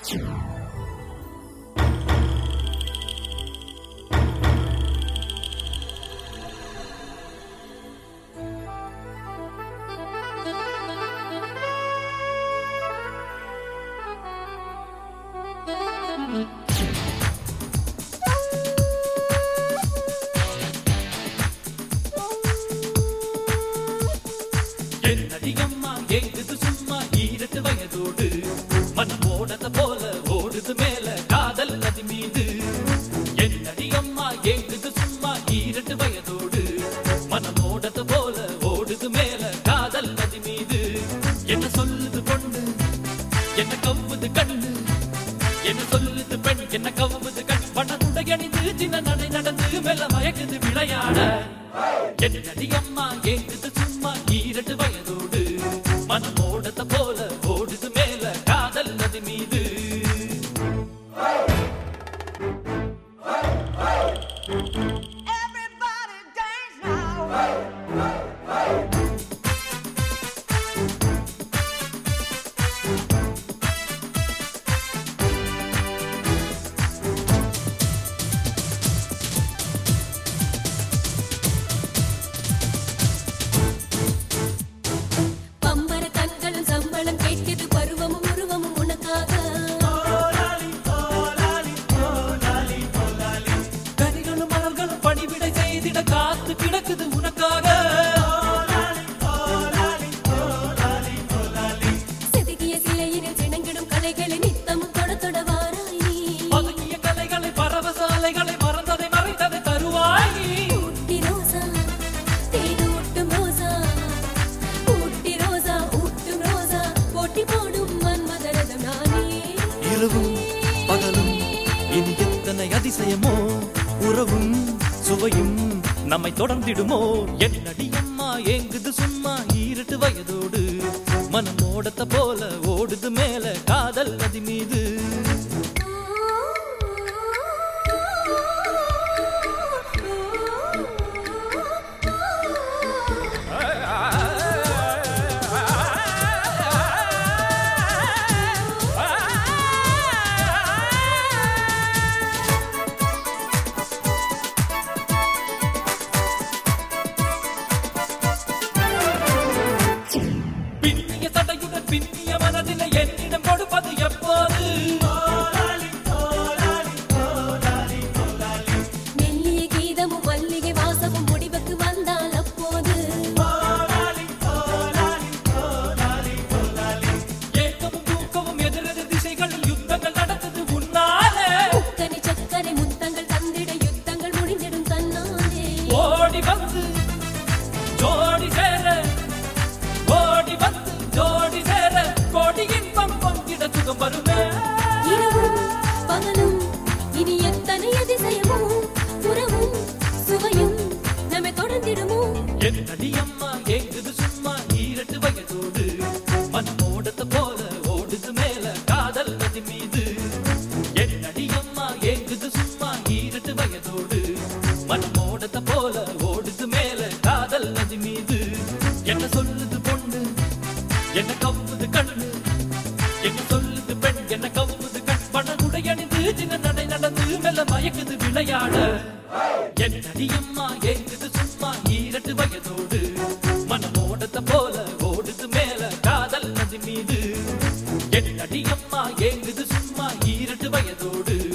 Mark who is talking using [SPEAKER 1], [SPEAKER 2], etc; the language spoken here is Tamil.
[SPEAKER 1] என்னடியம்மா எங்குது சும்மா ஈரட்டு வயதோடு மனம் ஓடத போல ஓடுது மேல காதல் நதி மீது. என்னடியம்மா எங்குது சும்மா ஈரட்டு வயதோடு மனம் ஓடத போல ஓடுது மேல காதல் நதி மீது. என்ன சொல்லுது பொண்ணு என்ன கவ்வுது கண்ணு, என்ன சொல்லுது பெண் என்ன கவ்வுது கண். வனதுடையணிந்து சின்ன நடை நடந்து மெல்ல மயக்குது விளையாட. என்னடியம்மா எங்குது சும்மா ஈரட்டு வயதோடு மனம் ஓடத போல ஓடுது மேல காதல் நதி மீது.
[SPEAKER 2] Everybody dance now.
[SPEAKER 3] பம்பர கண்களும் சம்பளம் கேட்குது பருவமும் உருவமும் உனக்காக.
[SPEAKER 1] கனிகளும் மலர்களும் பணிவிடை செய்திட காத்து கிடக்குது உனக்காக.
[SPEAKER 3] செதுக்கிய சிலையினில் சிணங்கிடும் கலைகளை நித்தமும் தொட தொட வாராய் நீ.
[SPEAKER 1] பதுங்கிய கலைகளை பரவசாலைகளை மறந்ததை மறைத்ததை தருவாய் நீ.
[SPEAKER 3] ஊட்டி ரோசா தேன் ஊட்டும் ரோசா, ஊட்டி ரோசா ஊட்டும் ரோசா, போட்டி போடும் மன்மதரதம் நானே.
[SPEAKER 1] இரவும் பகலும் இனி எத்தனை அதிசயமோ, உறவும் சுவையும் நம்மை தொடர்ந்திடுமோ. என்னடியம்மா ஏங்குது சும்மா ஈரட்டு வயதோடு மனம் ஓடத்த போல ஓடுது மேல காதல் நதி மீது. பின்னிய தடையுடன் பின்னிய மனதினை என்னிடம் கொடுப்பது எப்போது?
[SPEAKER 3] மெல்லிய கீதமும் மல்லிகை வாசமும் முடிவுக்கு வந்தால் அப்போது.
[SPEAKER 1] ஏக்கமும் தூக்கமும் எதிரெதிர் திசைகளில் யுத்தங்கள் நடந்தது உன்னாலே.
[SPEAKER 3] முக்கனி சக்கரை முத்தங்கள் தந்திட யுத்தங்கள் முடிந்திடும் தன்னாலே.
[SPEAKER 1] ஓடி வந்து ஜோடி சேர, ஓடி வந்து ஜோடி சேர, கோடி இன்பம் பங்கிட சுகம் வருமே.
[SPEAKER 3] இரவும் பகலும் இனி எத்தனை அதிசயமோ, உறவும் சுவையும் நம்மை தொடர்ந்திடுமோ.
[SPEAKER 1] என்னடியம்மா ஏங்குது சும்மா ஈரட்டு வயதோடு மனம் ஓடத்த போல ஓடுது மேல காதல் நதி மீது. என்னடியம்மா ஏங்குது சும்மா ஈரட்டு வயதோடு மனம் ஓடத்த போல ஓடுது மேல காதல் நதி மீது. என்ன சொல்லுது பொண்ணு என்ன கவ்வுது கண்ணு, என்ன சொல்லுது பெண் என்ன கவ்வுது கண். வனதுடையணிந்து சின்ன நடை நடந்து மெல்ல மயக்குது விளையாட. என்னடியம்மா ஏங்குது சும்மா ஈரட்டு வயதோடு மனம் ஓடத்த போல ஓடுது மேல காதல் நதி மீது. என்னடியம்மா ஏங்குது சும்மா ஈரட்டு வயதோடு